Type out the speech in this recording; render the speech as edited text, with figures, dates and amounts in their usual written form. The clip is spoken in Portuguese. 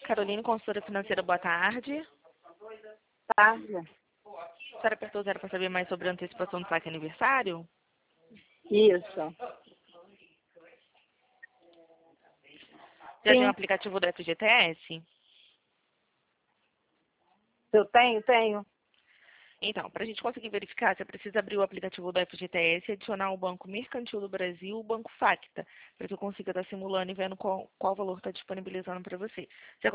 Caroline, consultora financeira, boa tarde. Tarde. A senhora apertou 0 para saber mais sobre a antecipação do saque aniversário? Isso. Já tem Sim. o aplicativo do FGTS? Eu tenho. Então, para a gente conseguir verificar, você precisa abrir o aplicativo do FGTS e adicionar o Banco Mercantil do Brasil, o Banco Facta, para que eu consiga estar simulando e vendo qual valor está disponibilizando para você. Você